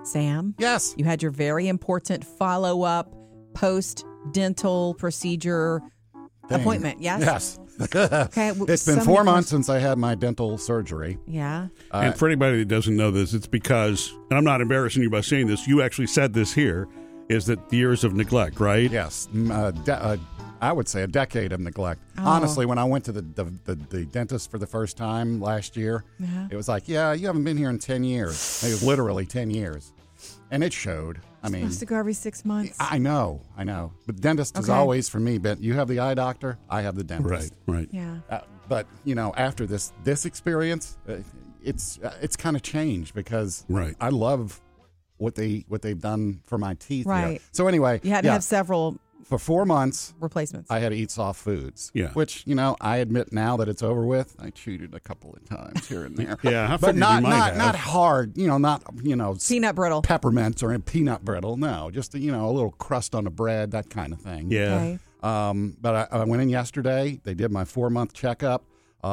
Sam? Yes. You had your very important follow-up post-dental procedure appointment, yes? Yes. Okay. It's been 4 months since I had my dental surgery. Yeah. And for anybody that doesn't know this, it's because, and I'm not embarrassing you by saying this, you actually said this here, is that the years of neglect, right? Yes. I would say a decade of neglect. Oh. Honestly, when I went to the dentist for the first time last year, it was like, yeah, you haven't been here in 10 years. It was literally 10 years. And it showed. I mean, Supposed to go every 6 months. I know. But dentist is always for me. But you have the eye doctor, I have the dentist. Right. Yeah. But after this experience, it's kind of changed because I love what they've done for my teeth. Right. Here. So anyway, You had to have several for 4 months replacements. I had to eat soft foods. Yeah. Which I admit now that it's over with. I cheated a couple of times here and there. Yeah, I but figured you might have. not hard. Not peanut brittle, peppermints or peanut brittle. No, just a little crust on the bread, that kind of thing. Yeah. Okay. But I went in yesterday. They did my 4-month checkup,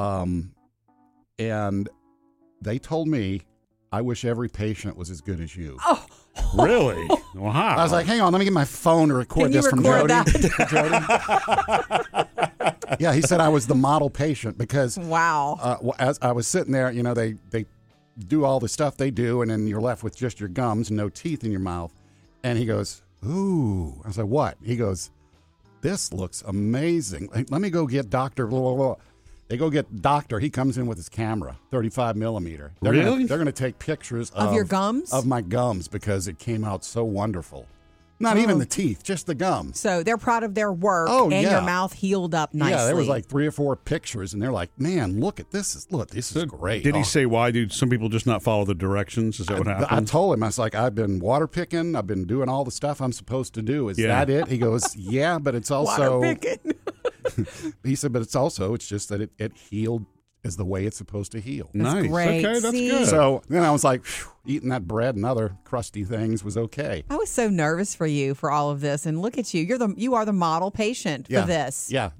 and they told me, I wish every patient was as good as you. Oh. Really? Wow. I was like, hang on, let me get my phone to record this from Jody. Jody? Yeah, he said I was the model patient because as I was sitting there, they do all the stuff they do, and then you're left with just your gums and no teeth in your mouth. And he goes, ooh. I was like, what? He goes, this looks amazing. Let me go get Dr. blah, blah, blah. They go get doctor. He comes in with his camera, 35 millimeter. They're going to take pictures of your gums? Of my gums because it came out so wonderful. Not even the teeth, just the gums. So they're proud of their work, and your mouth healed up nicely. Yeah, there was like 3 or 4 pictures, and they're like, man, look at this. This is great. Did he say why do some people just not follow the directions? Is that what happened? I told him, I was like, I've been water picking. I've been doing all the stuff I'm supposed to do. Is that it? He goes, yeah, but it's also... Water picking. He said, but it's just that it healed is the way it's supposed to heal. Nice. Great. Okay, that's good. So then I was like, eating that bread and other crusty things was okay. I was so nervous for you for all of this, and look at you. You are the model patient for this. Yeah.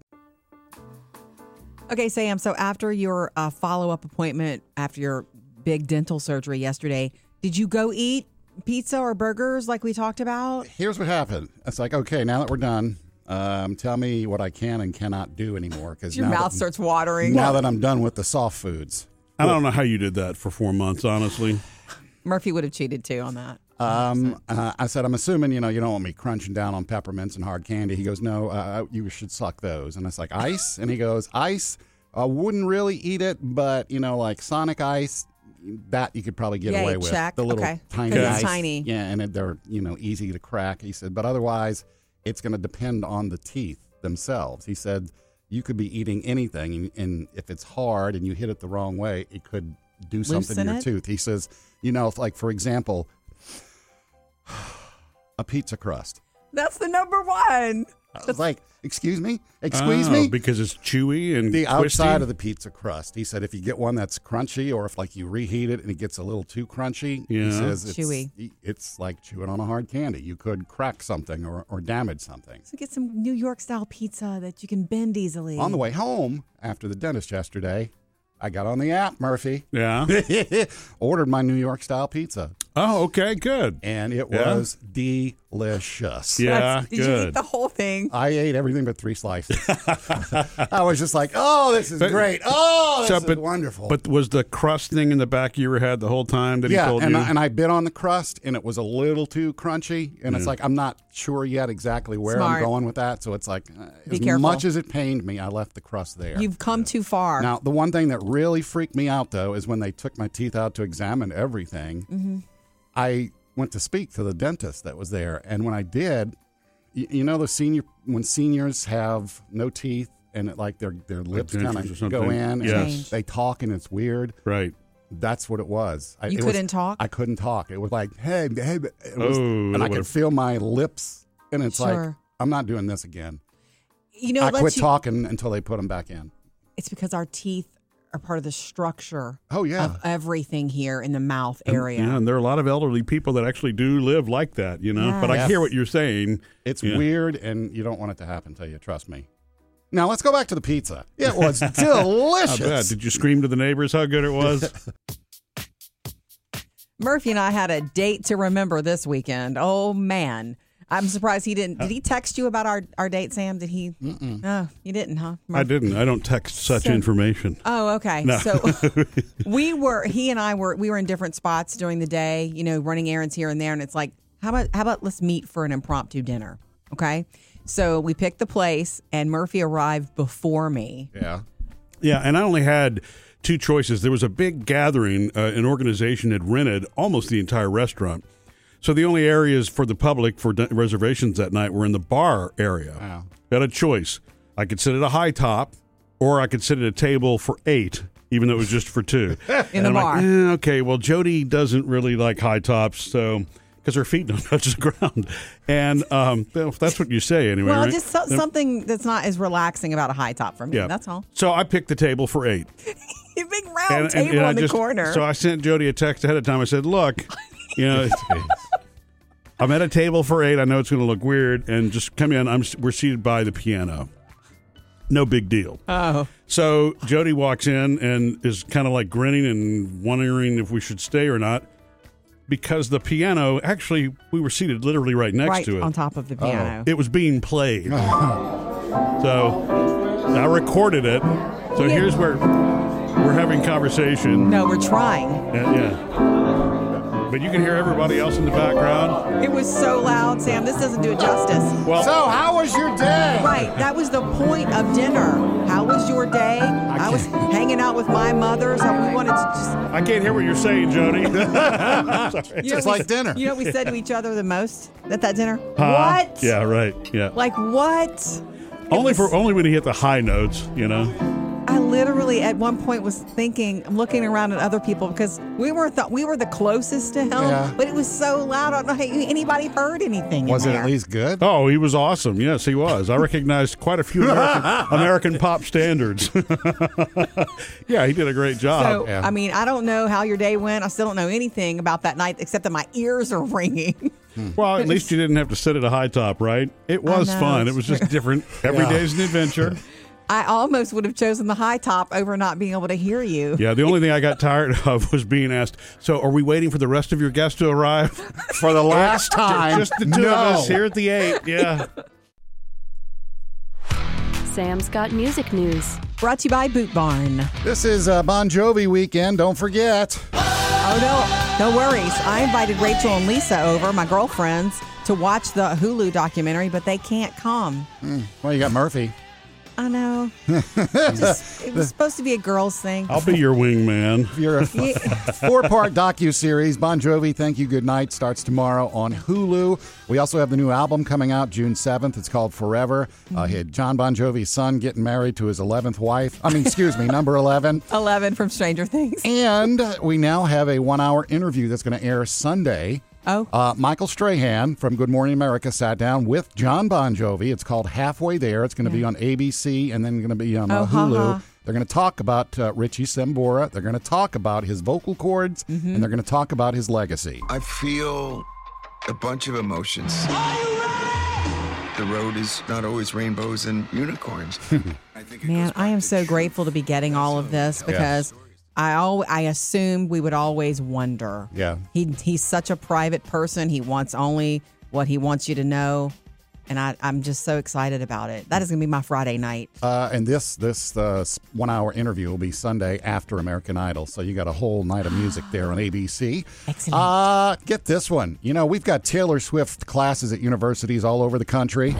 Okay, Sam, so after your follow-up appointment, after your big dental surgery yesterday, did you go eat pizza or burgers like we talked about? Here's what happened. It's like, okay, now that we're done, tell me what I can and cannot do anymore. Because your mouth starts watering. Now that I'm done with the soft foods. I don't know how you did that for 4 months, honestly. Murphy would have cheated too on that. I said, I'm assuming, you don't want me crunching down on peppermints and hard candy. He goes, no, you should suck those. And I was like, ice? And he goes, ice? I wouldn't really eat it, but, like Sonic ice, that you could probably get away with. Check. The little tiny it's ice. Tiny. Yeah, and they're, easy to crack. He said, but otherwise, it's going to depend on the teeth themselves. He said, you could be eating anything, and if it's hard and you hit it the wrong way, it could do something to your tooth. He says, like, for example, a pizza crust. That's the number one. I was like, excuse me? Me? Because it's chewy and the twisty? outside of the pizza crust. He said if you get one that's crunchy, or if like you reheat it and it gets a little too crunchy, he says chewy. It's like chewing on a hard candy. You could crack something or damage something. So get some New York style pizza that you can bend easily. On the way home after the dentist yesterday, I got on the app, Murphy. Yeah. Ordered my New York style pizza. Oh, okay, good. And it was delicious. Yeah, Did you eat the whole thing? I ate everything but 3 slices. I was just like, oh, this is great. Oh, this is wonderful. But was the crust thing in the back of your head the whole time that he told you? And I bit on the crust, and it was a little too crunchy. And it's like, I'm not sure yet exactly where I'm going with that. So it's like, as much as it pained me, I left the crust there. You've come too far. Now, the one thing that really freaked me out, though, is when they took my teeth out to examine everything. Mm-hmm. I went to speak to the dentist that was there, and when I did, when seniors have no teeth and their lips kind of go in and they talk and it's weird. Right. That's what it was. You couldn't talk? I couldn't talk. It was like, hey, and I could feel my lips, and it's like, I'm not doing this again. I quit talking until they put them back in. It's because our teeth are part of the structure of everything here in the mouth area. And there are a lot of elderly people that actually do live like that, Yes. But I hear what you're saying. It's weird, and you don't want it to happen to you, trust me. Now, let's go back to the pizza. It was delicious. I bet. Did you scream to the neighbors how good it was? Murphy and I had a date to remember this weekend. Oh, man. I'm surprised he didn't. Did he text you about our date, Sam? Did he? No, you didn't, huh? I didn't. I don't text such information. Oh, okay. No. So he and I were in different spots during the day, running errands here and there. And it's like, how about let's meet for an impromptu dinner? Okay. So we picked the place and Murphy arrived before me. Yeah. Yeah. And I only had two choices. There was a big gathering. An organization had rented almost the entire restaurant. So the only areas for the public for reservations that night were in the bar area. Wow. I had a choice. I could sit at a high top, or I could sit at a table for 8, even though it was just for 2. In the bar. Like, okay, well, Jody doesn't really like high tops, so because her feet don't touch the ground. And that's what you say anyway. Well, right? just something that's not as relaxing about a high top for me. Yeah. That's all. So I picked the table for 8. A big round table in the corner. So I sent Jody a text ahead of time. I said, look, I'm at a table for 8. I know it's going to look weird, and just come in. We're seated by the piano. No big deal. Oh. So Jody walks in and is kind of like grinning and wondering if we should stay or not, because the piano, actually, we were seated literally right next to it. On top of the piano. It was being played. So I recorded it. So here's where we're having conversation. No, we're trying. Yeah. But you can hear everybody else in the background. It was so loud, Sam. This doesn't do it justice. Well, So, how was your day? Right. That was the point of dinner. How was your day? I was hanging out with my mother, so we wanted to just... I can't hear what you're saying, Jody. Sorry. Just like dinner. You know what we said to each other the most at that dinner? Huh? What? Yeah, right. Yeah. Like, what? Only when you hit the high notes, I literally at one point was thinking, I'm looking around at other people because we were the closest to him, but it was so loud. I don't know how anybody heard anything. Was in it there. at least good? Oh, he was awesome. Yes, he was. I recognized quite a few American pop standards. Yeah, he did a great job. So, I mean, I don't know how your day went. I still don't know anything about that night except that my ears are ringing. Well, at least you didn't have to sit at a high top, right? It was fun. It was just different. Every day's an adventure. I almost would have chosen the high top over not being able to hear you. Yeah, the only thing I got tired of was being asked, so are we waiting for the rest of your guests to arrive? For the last time. Just the two of us here at the 8, yeah. Sam's got music news. Brought to you by Boot Barn. This is Bon Jovi weekend. Don't forget. Oh, no worries. I invited Rachel and Lisa over, my girlfriends, to watch the Hulu documentary, but they can't come. Well, you got Murphy. I know. It was supposed to be a girls' thing. I'll be your wingman. You're a 4-part docuseries, Bon Jovi, Thank You, Good Night, starts tomorrow on Hulu. We also have the new album coming out June 7th. It's called Forever. He had John Bon Jovi's son getting married to his 11th wife. Number 11. 11 from Stranger Things. And we now have a 1-hour interview that's going to air Sunday. Oh. Michael Strahan from Good Morning America sat down with John Bon Jovi. It's called Halfway There. It's going to be on ABC and then going to be on Hulu. They're going to talk about Richie Sambora. They're going to talk about his vocal cords, and they're going to talk about his legacy. I feel a bunch of emotions. The road is not always rainbows and unicorns. Man, I am so grateful to be getting all of this because I assumed we would always wonder. Yeah. He's such a private person. He wants only what he wants you to know. And I'm just so excited about it. That is going to be my Friday night. And this 1-hour interview will be Sunday after American Idol. So you got a whole night of music there on ABC. Excellent. Get this one. We've got Taylor Swift classes at universities all over the country.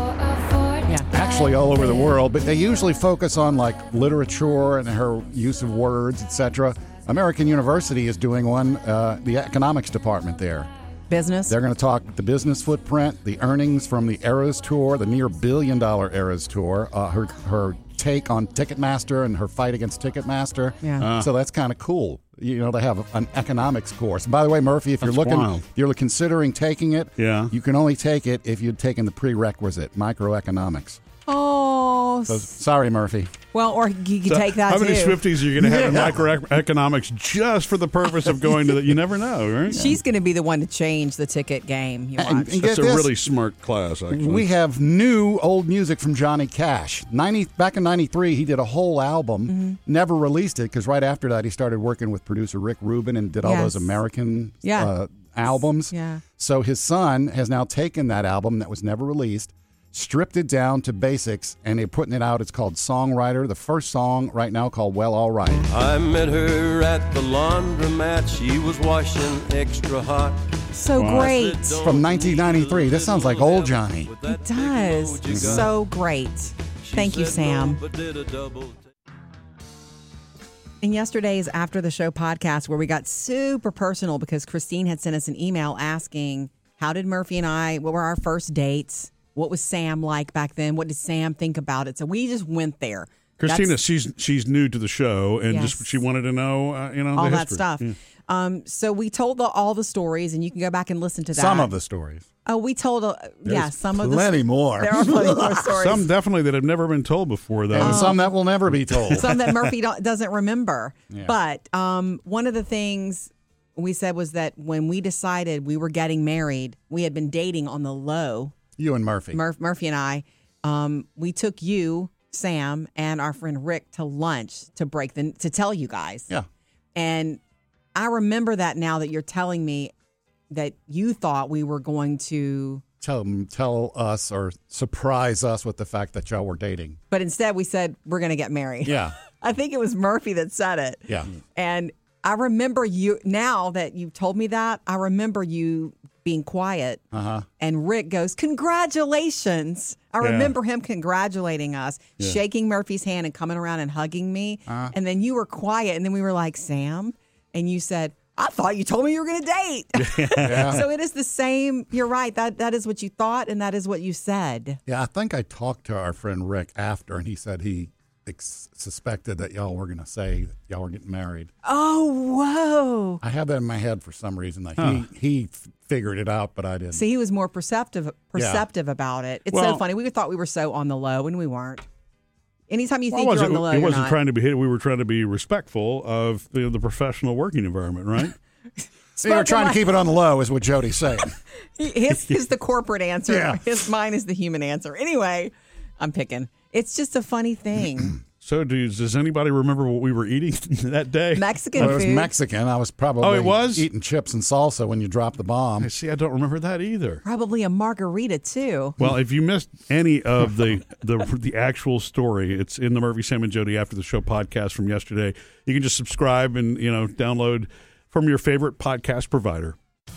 Actually all over the world, but they usually focus on like literature and her use of words, etc. American University is doing one, the economics department there. Business. They're going to talk the business footprint, the earnings from the Eras Tour, the near $1 billion Eras Tour, her take on Ticketmaster and her fight against Ticketmaster. Yeah. So that's kind of cool. They have an economics course. By the way, Murphy, if you're considering taking it, you can only take it if you'd taken the prerequisite, microeconomics. Oh. Oh, So, sorry, Murphy. well, or you could take that How too. many Swifties are you going to have in microeconomics just for the purpose of going to the? You never know, right? She's going to be the one to change the ticket game. You And- watch. and That's get a this. really smart class, actually. We have new old music from Johnny Cash. Back in 93, he did a whole album, Mm-hmm. never released it because right after that he started working with producer Rick Rubin and did all Yes. those American Yeah. albums. Yeah. So his son has now taken that album that was never released, stripped it down to basics, and they're putting it out. It's called Songwriter. The first song right now called Well, All Right. I met her at the laundromat. She was washing extra hot. So great. From 1993. This sounds like old Johnny. It does. So great. Thank you, Sam. In yesterday's After the Show podcast, where we got super personal because Christine had sent us an email asking, how did Murphy and I, what were our first dates? What was Sam like back then? What did Sam think about it? So we just went there. Christina, That's she's new to the show, and Yes. just she wanted to know, all the that history. stuff. Yeah. So we told all the stories, and you can go back and listen to that. Some of the stories. Oh, we told, some of the Plenty more. There are plenty more stories. Some definitely that have never been told before, though. And some that will never be told. Some that Murphy doesn't remember. Yeah. But one of the things we said was that when we decided we were getting married, we had been dating on the low. You and Murphy. Murphy and I, we took you, Sam, and our friend Rick to lunch to tell you guys. Yeah. And I remember that now that you're telling me that you thought we were going to, Tell us or surprise us with the fact that y'all were dating. but instead we said we're going to get married. Yeah. I think it was Murphy that said it. Yeah. And I remember you, now that you've told me that, I remember you being quiet. And Rick goes, congratulations. I remember him congratulating us, shaking Murphy's hand and coming around and hugging me. And then you were quiet. And then we were like, Sam? And you said, I thought you told me you were going to date. So it is the same. You're right. That is what you thought, and that is what you said. Yeah, I think I talked to our friend Rick after, and he said he suspected that y'all were going to say y'all were getting married. Oh, whoa. I had that in my head for some reason. Like he figured it out, but I didn't. See, he was more perceptive about it. It's so funny. We thought we were so on the low, and we weren't. Anytime you think you're on the low, it you're wasn't not. trying to be hit. We were trying to be respectful of the professional working environment, right? See, you're trying to keep it on the low, is what Jody's saying. His is the corporate answer. Yeah. Mine is the human answer. Anyway, I'm picking. It's just a funny thing. So, does anybody remember what we were eating that day? Mexican Well, it was food. Mexican. I was probably Oh, it was? eating chips and salsa when you dropped the bomb. See, I don't remember that either. Probably a margarita too. Well, if you missed any of the actual story, it's in the Murphy, Sam, and Jody After the Show podcast from yesterday. You can just subscribe and download from your favorite podcast provider.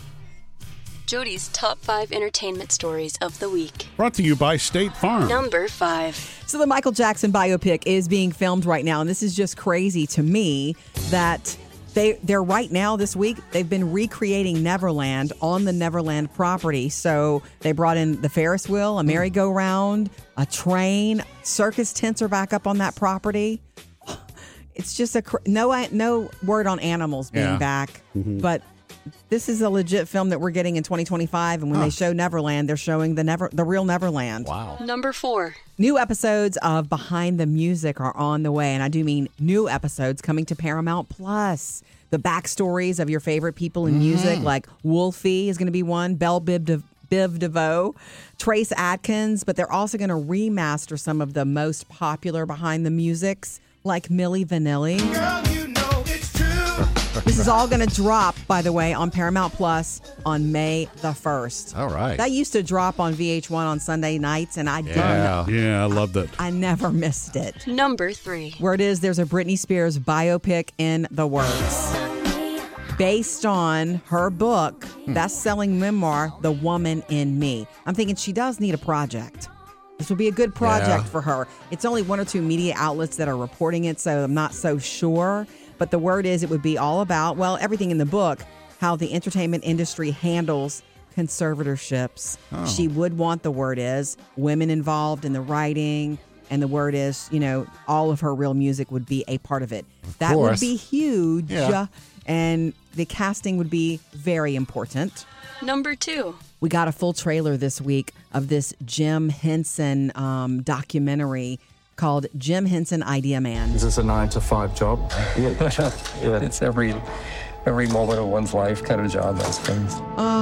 Jody's top 5 entertainment stories of the week. Brought to you by State Farm. Number 5. So the Michael Jackson biopic is being filmed right now, and this is just crazy to me that they're right now this week. They've been recreating Neverland on the Neverland property. So they brought in the Ferris wheel, a merry-go-round, a train. Circus tents are back up on that property. It's just no word on animals being back, but this is a legit film that we're getting in 2025. And when they show Neverland, they're showing the real Neverland. Wow. Number 4. New episodes of Behind the Music are on the way, and I do mean new episodes coming to Paramount Plus. The backstories of your favorite people in music, like Wolfie is going to be one, Belle Biv DeVoe, Trace Adkins, but they're also going to remaster some of the most popular Behind the Musics, like Milli Vanilli. Girl, you know it's true. This is all going to drop, by the way, on Paramount Plus on May the 1st. All right. That used to drop on VH1 on Sunday nights, and I Yeah, I love that. I never missed it. Number 3. Where it is, there's a Britney Spears biopic in the works. Based on her book, best-selling memoir, The Woman in Me. I'm thinking she does need a project. This would be a good project for her. It's only 1 or 2 media outlets that are reporting it, so I'm not so sure. But the word is it would be all about, well, everything in the book, how the entertainment industry handles conservatorships. She would want, the word is, women involved in the writing. And the word is, all of her real music would be a part of it. That would course. be huge. Yeah. And the casting would be very important. Number 2. We got a full trailer this week of this Jim Henson documentary called Jim Henson Idea Man. Is this a 9-to-5 job? Yeah, it's every moment of one's life kind of job, I suppose.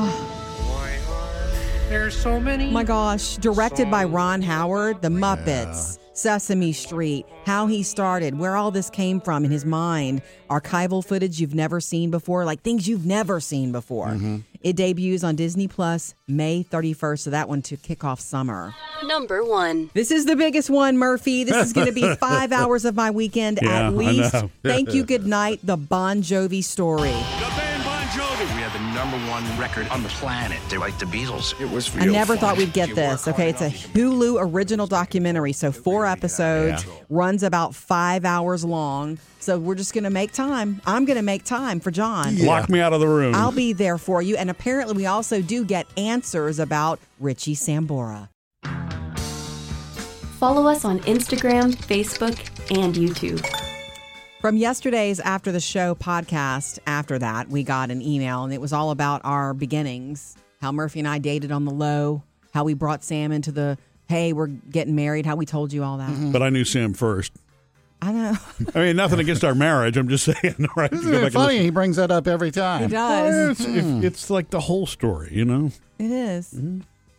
There's so many. My gosh, directed by Ron Howard, The Muppets, Sesame Street, how he started, where all this came from in his mind, archival footage you've never seen before, like things you've never seen before. Mm-hmm. It debuts on Disney Plus May 31st, so that one to kick off summer. Number 1. This is the biggest one, Murphy. This is going to be 5 hours of my weekend at least. Thank you, good night, the Bon Jovi story. We had the #1 record on the planet. They're like the Beatles. It was I never thought we'd get this. Okay, it's a Hulu original documentary, so 4 episodes, runs about 5 hours long. So we're just going to make time. I'm going to make time for John. Lock me out of the room. I'll be there for you. And apparently we also do get answers about Richie Sambora. Follow us on Instagram, Facebook, and YouTube. From yesterday's After the Show podcast, after that, we got an email, and it was all about our beginnings, how Murphy and I dated on the low, how we brought Sam into the, hey, we're getting married, how we told you all that. Mm-hmm. But I knew Sam first. I know. I mean, nothing against our marriage. I'm just saying. Right? Isn't it funny? He brings that up every time. He does. It's like the whole story, you know? It is. Mm-hmm.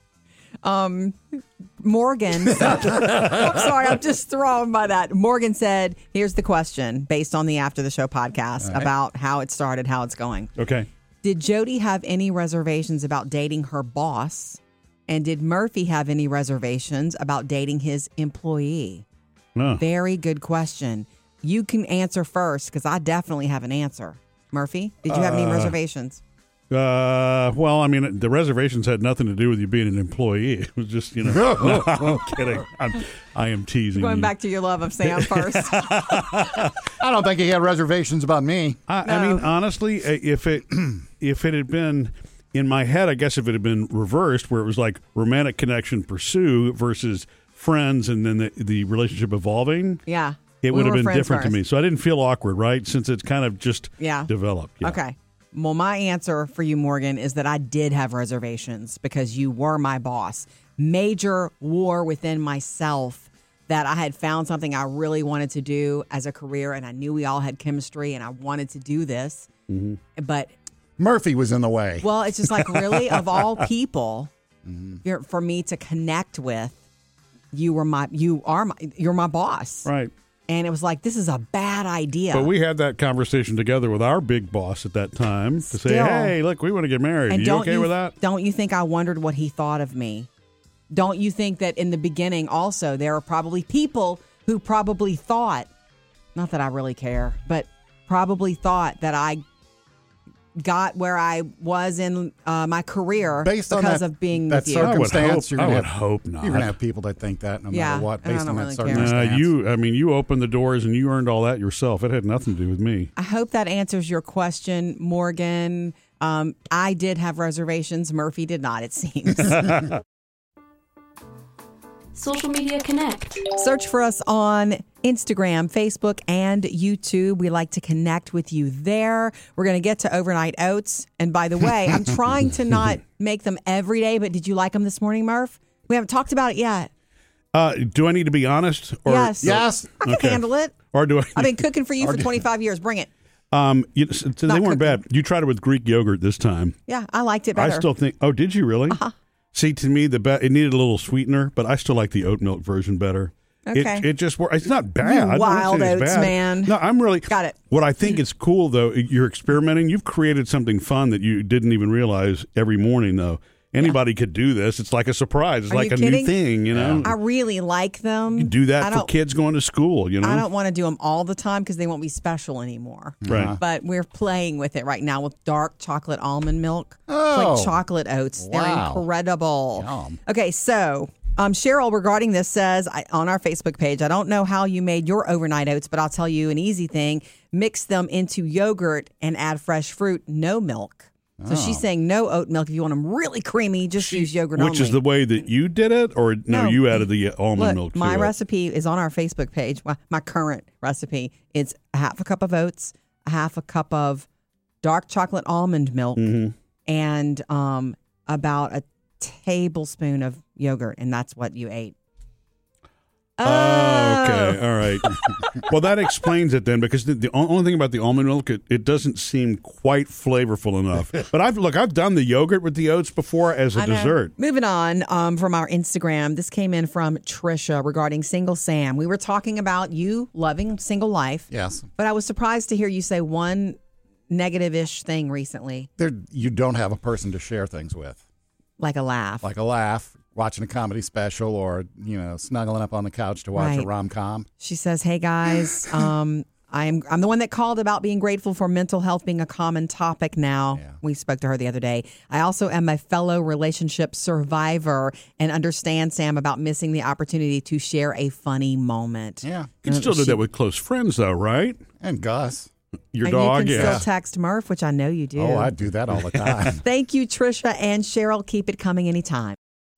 Morgan, I'm sorry, I'm just thrown by that. Morgan said, here's the question based on the After the Show podcast about how it started, how it's going. Okay. Did Jody have any reservations about dating her boss? And did Murphy have any reservations about dating his employee? No. Very good question. You can answer first because I definitely have an answer. Murphy, did you have any reservations? Well, I mean, the reservations had nothing to do with you being an employee. It was just, no, I'm kidding. I am teasing Going you. back to your love of Sam first. I don't think he had reservations about me. I mean, honestly, if it had been in my head, I guess if it had been reversed, where it was like romantic connection pursue versus friends, and then the relationship evolving. Yeah. It would have been different first. to me. So I didn't feel awkward, right? Since it's kind of just developed. Yeah. Okay. Well, my answer for you, Morgan, is that I did have reservations because you were my boss. Major war within myself that I had found something I really wanted to do as a career, and I knew we all had chemistry, and I wanted to do this. Mm-hmm. But Murphy was in the way. Well, it's just like, really, of all people, for me to connect with, you're my boss, right? And it was like, this is a bad idea. But we had that conversation together with our big boss at that time to say, hey, look, we want to get married. Are you okay with that? Don't you think I wondered what he thought of me? Don't you think that in the beginning also there are probably people who probably thought, not that I really care, but probably thought that I got where I was in my career based on because of being that with you. circumstance. I would hope not. You're going to have people that think that no matter what, based on that really circumstance. You opened the doors and you earned all that yourself. It had nothing to do with me. I hope that answers your question, Morgan. I did have reservations. Murphy did not, it seems. Social Media Connect. Search for us on Instagram, Facebook, and YouTube. We like to connect with you there. We're going to get to overnight oats. And by the way, I'm trying to not make them every day, but did you like them this morning, Murph? We haven't talked about it yet. Do I need to be honest? Or, Yes. I can handle it. Or do I? I've been cooking for you for 25 years. Bring it. So they weren't bad. You tried it with Greek yogurt this time. Yeah, I liked it better. I still think. Oh, did you really? Uh-huh. See, to me, it needed a little sweetener, but I still like the oat milk version better. Okay. It just works. It's not bad. You wild oats, man. No, I'm really. Got it. What I think is cool, though, you're experimenting. You've created something fun that you didn't even realize every morning, though. Anybody could do this. It's like a surprise. It's Are like you a kidding? new thing, you know? I really like them. You do that for kids going to school, you know? I don't want to do them all the time because they won't be special anymore. Right. But we're playing with it right now with dark chocolate almond milk. Oh. It's like chocolate oats. Wow. They're incredible. Yum. Okay, so Cheryl regarding this says on our Facebook page, I don't know how you made your overnight oats, but I'll tell you an easy thing. Mix them into yogurt and add fresh fruit, no milk. So she's saying no oat milk. If you want them really creamy, just use yogurt only. Which is the way that you did it? Or no, you added the almond milk to my it? recipe is on our Facebook page. Well, my current recipe. It's a half a cup of oats, a half a cup of dark chocolate almond milk, and about a tablespoon of yogurt. And that's what you ate. Okay, all right. Well, that explains it then, because the only thing about the almond milk, it doesn't seem quite flavorful enough. But I've done the yogurt with the oats before as a dessert. Moving on from our Instagram, this came in from Trisha regarding Single Sam. We were talking about you loving single life. Yes. But I was surprised to hear you say one negative-ish thing recently. You don't have a person to share things with. Like a laugh. Watching a comedy special, or snuggling up on the couch to watch a rom-com. She says, "Hey guys, I'm the one that called about being grateful for mental health being a common topic now." Yeah. We spoke to her the other day. "I also am a fellow relationship survivor and understand, Sam, about missing the opportunity to share a funny moment." Yeah, you can still do that with close friends, though, right? And Gus. Your dog, you can still text Murph, which I know you do. Oh, I do that all the time. Thank you, Trisha and Cheryl. Keep it coming anytime.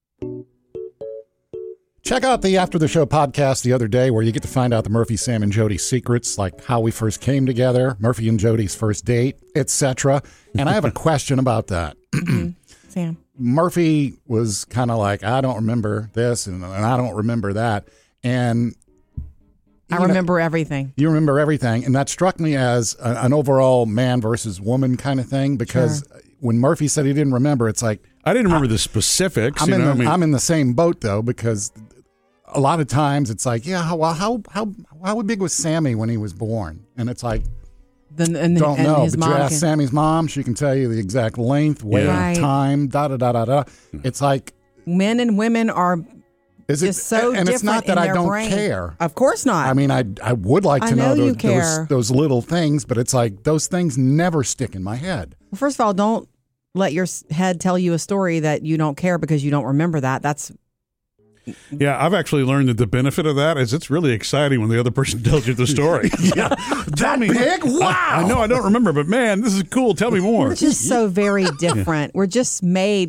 Check out the After the Show podcast the other day, where you get to find out the Murphy, Sam, and Jody secrets, like how we first came together, Murphy and Jody's first date, etc. And I have a question about that. Sam. Murphy was kind of like, I don't remember this and I don't remember that. And I remember everything. You remember everything. And that struck me as an overall man versus woman kind of thing, because when Murphy said he didn't remember, it's like, I didn't remember the specifics. I'm in the same boat, though, because a lot of times it's like, how big was Sammy when he was born? And it's like, don't know. But you ask Sammy's mom, she can tell you the exact length, weight, time, da-da-da-da-da. It's like, men and women are just so different. And it's not that I don't brain. care. Of course not. I mean, I would like to know those little things, but it's like those things never stick in my head. Well, first of all, don't let your head tell you a story that you don't care because you don't remember that. Yeah, I've actually learned that the benefit of that is it's really exciting when the other person tells you the story. Yeah, that big? Wow! I know I don't remember, but man, this is cool. Tell me more. We're just so very different. We're just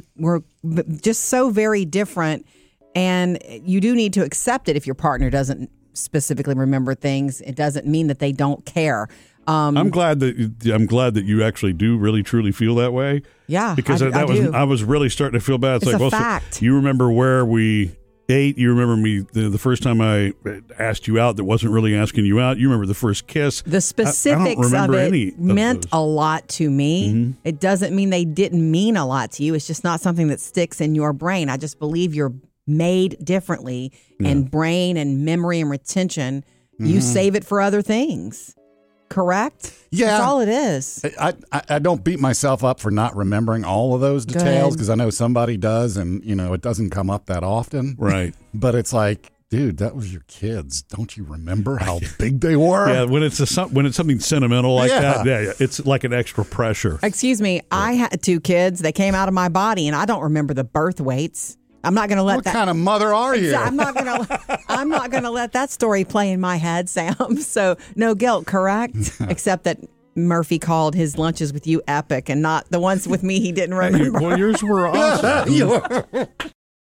so very different, and you do need to accept it if your partner doesn't specifically remember things. It doesn't mean that they don't care. I'm glad that you actually do really truly feel that way. Yeah, because I was really starting to feel bad. It's a fact. So you remember where we ate. You remember me the first time I asked you out that wasn't really asking you out. You remember the first kiss. The specifics of it meant a lot to me. Mm-hmm. It doesn't mean they didn't mean a lot to you. It's just not something that sticks in your brain. I just believe you're made differently, and brain and memory and retention, you save it for other things. Correct? Yeah. That's all it is. I don't beat myself up for not remembering all of those details, because I know somebody does, and it doesn't come up that often. Right. But it's like, dude, that was your kids. Don't you remember how big they were? Yeah, when it's something sentimental like that, it's like an extra pressure. Excuse me, I had 2 kids. They came out of my body, and I don't remember the birth weights. I'm not going to let What kind of mother are you? I'm not going to let that story play in my head, Sam. So no guilt, correct? Except that Murphy called his lunches with you epic, and not the ones with me he didn't remember. Well, yours were awesome.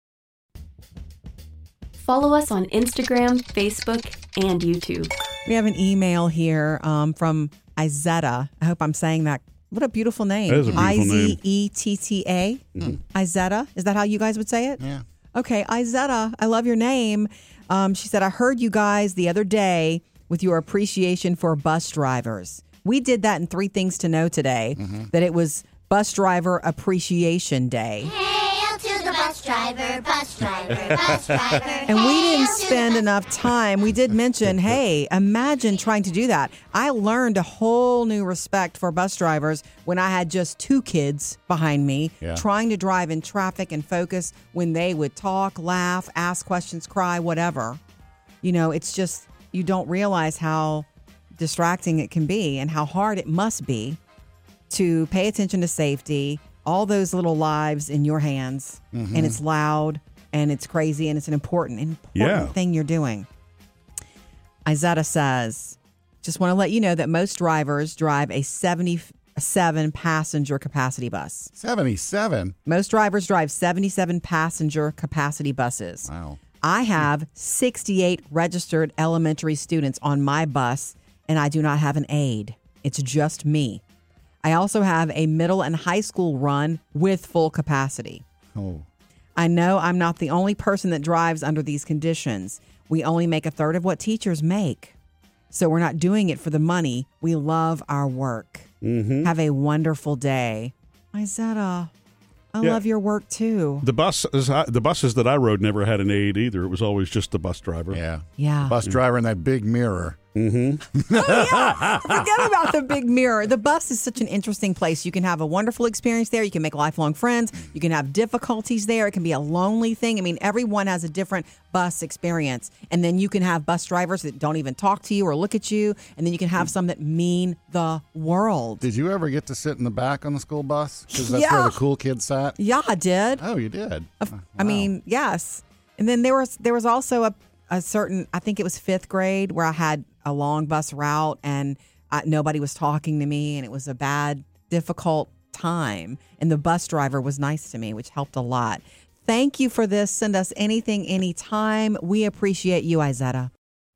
Follow us on Instagram, Facebook, and YouTube. We have an email here from Izetta. I hope I'm saying that. What a beautiful name. That is a beautiful name. Izetta. Izetta. Is that how you guys would say it? Yeah. Okay, Izetta, I love your name. She said, I heard you guys the other day with your appreciation for bus drivers. We did that in 3 Things to Know today, that it was Bus Driver Appreciation Day. Hail to the bus driver, bus driver, bus driver. And we didn't spend enough time. We did mention, hey, imagine trying to do that. I learned a whole new respect for bus drivers when I had just 2 kids behind me, trying to drive in traffic and focus when they would talk, laugh, ask questions, cry, whatever. It's just, you don't realize how distracting it can be and how hard it must be to pay attention to safety, all those little lives in your hands, and it's loud and it's crazy and it's an important thing you're doing. Izetta says, just want to let you know that most drivers drive a 77 passenger capacity bus. 77? Most drivers drive 77 passenger capacity buses. Wow. I have 68 registered elementary students on my bus, and I do not have an aide. It's just me. I also have a middle and high school run with full capacity. Oh. I know I'm not the only person that drives under these conditions. We only make a third of what teachers make. So we're not doing it for the money. We love our work. Mm-hmm. Have a wonderful day. Isetta, I love your work too. The buses that I rode never had an aide either. It was always just the bus driver. Yeah. Yeah. The bus driver in that big mirror. Mm-hmm. Oh, yeah. Forget about the big mirror. The bus is such an interesting place. You can have a wonderful experience there. You can make lifelong friends. You can have difficulties there. It can be a lonely thing. I mean, everyone has a different bus experience. And then you can have bus drivers that don't even talk to you or look at you. And then you can have some that mean the world. Did you ever get to sit in the back on the school bus? Because that's where the cool kids sat? Yeah, I did. Oh, you did? I mean, yes. And then there was also a certain, I think it was 5th grade, where I had a long bus route and nobody was talking to me, and it was a bad, difficult time. And the bus driver was nice to me, which helped a lot. Thank you for this. Send us anything, anytime. We appreciate you, Izetta.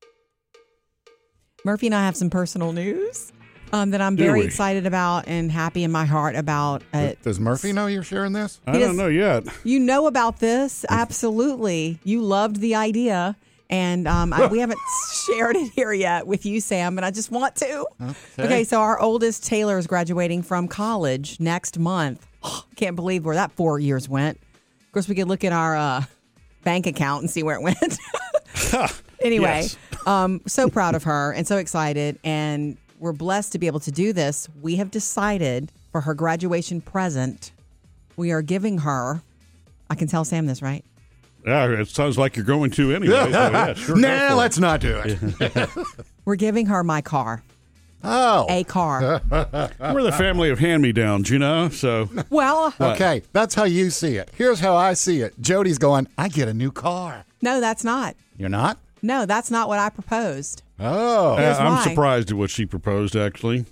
Murphy and I have some personal news that I'm very excited about and happy in my heart about. Does Murphy know you're sharing this? I don't know yet. You know about this? Absolutely. You loved the idea. And we haven't shared it here yet with you, Sam, but I just want to. Okay, so our oldest, Taylor, is graduating from college next month. Can't believe where that 4 years went. Of course, we could look at our bank account and see where it went. Anyway, so proud of her and so excited. And we're blessed to be able to do this. We have decided for her graduation present, we are giving her, I can tell Sam this, right? Yeah, it sounds like you're going to anyway. So yeah, sure, nah, let's not do it. We're giving her my car. Oh. A car. We're the family of hand-me-downs, you know? So. Well. Okay, that's how you see it. Here's how I see it. Jody's going, I get a new car. No, that's not. You're not? No, that's not what I proposed. Oh. I'm surprised at what she proposed, actually.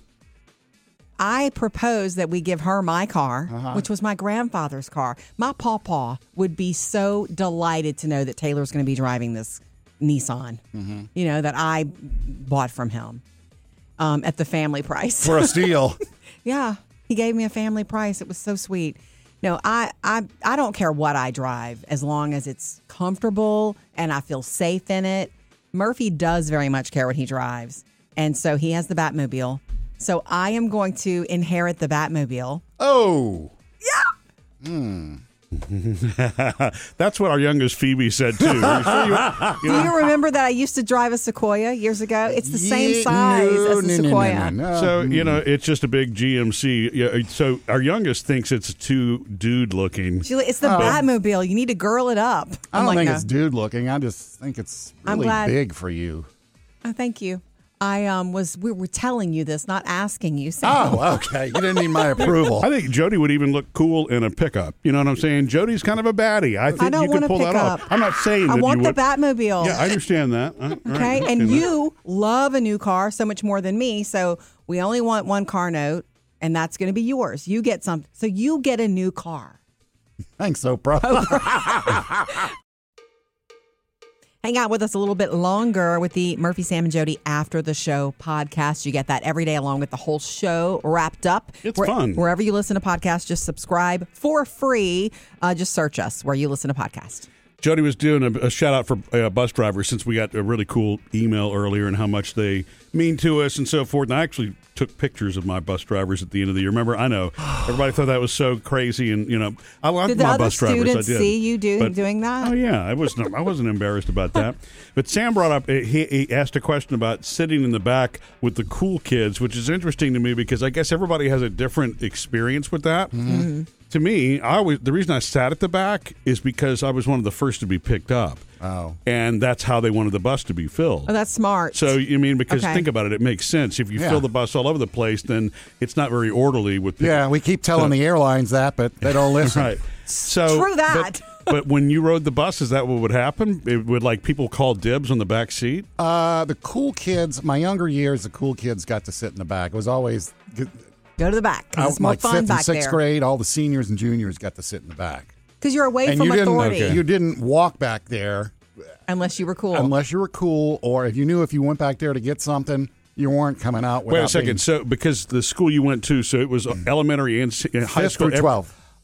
I proposed that we give her my car, which was my grandfather's car. My pawpaw would be so delighted to know that Taylor's going to be driving this Nissan, you know, that I bought from him at the family price. For a steal. Yeah, he gave me a family price. It was so sweet. No, I don't care what I drive as long as it's comfortable and I feel safe in it. Murphy does very much care what he drives. And so he has the Batmobile. So I am going to inherit the Batmobile. Oh. Yeah. That's what our youngest Phoebe said, too. Do you remember that I used to drive a Sequoia years ago? It's the same size as the Sequoia. No. So, you know, it's just a big GMC. Yeah, so our youngest thinks it's too dude-looking. It's the Batmobile. You need to girl it up. I don't think it's dude-looking. I just think it's really big for you. Oh, thank you. We were telling you this, not asking you. Sam. Oh, okay. You didn't need my approval. I think Jody would even look cool in a pickup. You know what I'm saying? Jody's kind of a baddie. I think don't you could want pull that off. I'm not saying that I want you would. the Batmobile. Yeah, I understand that. Okay, and you love a new car so much more than me, so we only want one car note, and that's going to be yours. You get some, so you get a new car. Thanks, Oprah. Hang out with us a little bit longer with the Murphy, Sam, and Jody After the Show podcast. You get that every day along with the whole show wrapped up. It's fun. Wherever you listen to podcasts, just subscribe for free. Just search us where you listen to podcasts. Jody was doing a shout out for bus drivers since we got a really cool email earlier and how much they mean to us and so forth. And I actually took pictures of my bus drivers at the end of the year. Remember, I know everybody thought that was so crazy, and you know, I loved my bus drivers. Did the other students see you doing that? Oh yeah, I wasn't embarrassed about that. But Sam brought up he asked a question about sitting in the back with the cool kids, which is interesting to me because I guess everybody has a different experience with that. Mm-hmm. To me, the reason I sat at the back is because I was one of the first to be picked up. Oh. And that's how they wanted the bus to be filled. Oh, that's smart. So, because think about it, it makes sense. If you fill the bus all over the place, then it's not very orderly with people. Yeah, we keep telling the airlines that, but they don't listen. Right. So, true that. But when you rode the bus, is that what would happen? It would people call dibs on the back seat? The cool kids, my younger years, the cool kids got to sit in the back. It was always... Go to the back. It's more fun back there. 5th and 6th grade, all the seniors and juniors got to sit in the back. Because you're away from authority. You didn't walk back there. Unless you were cool. Or if you went back there to get something, you weren't coming out without Wait a second. So because the school you went to, so it was elementary and high school. 5th through 12th.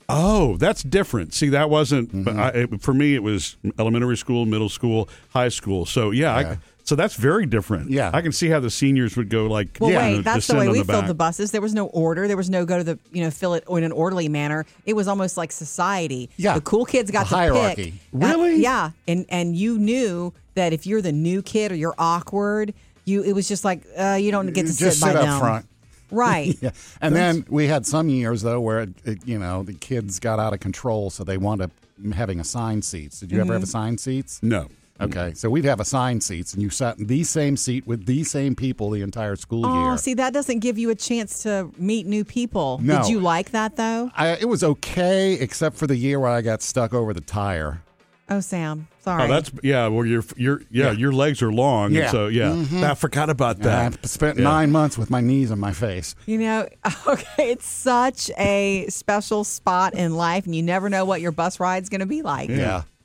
Oh, that's different. See, that wasn't, but for me, it was elementary school, middle school, high school. So, so that's very different. Yeah. I can see how the seniors would go like, well, wait, that's the descend way on we the filled back. the buses. There was no order. There was no go to the, fill it in an orderly manner. It was almost like society. Yeah. The cool kids got A to hierarchy. pick. Really? Yeah. And you knew that if you're the new kid or you're awkward, it was just like, you don't get to Just sit by sit them. up front. Right. Yeah. And then we had some years, though, where, the kids got out of control, so they wound up having assigned seats. Did you ever have assigned seats? No. Okay. So we'd have assigned seats, and you sat in the same seat with the same people the entire school Oh, year. see, that doesn't give you a chance to meet new people. No. Did you like that, though? It was okay, except for the year where I got stuck over the tire. Oh, Sam. Sorry. Oh, that's well. Your legs are long, Yeah. and so I forgot about that. I spent 9 months with my knees on my face. Okay, it's such a special spot in life, and you never know what your bus ride's going to be like. Yeah.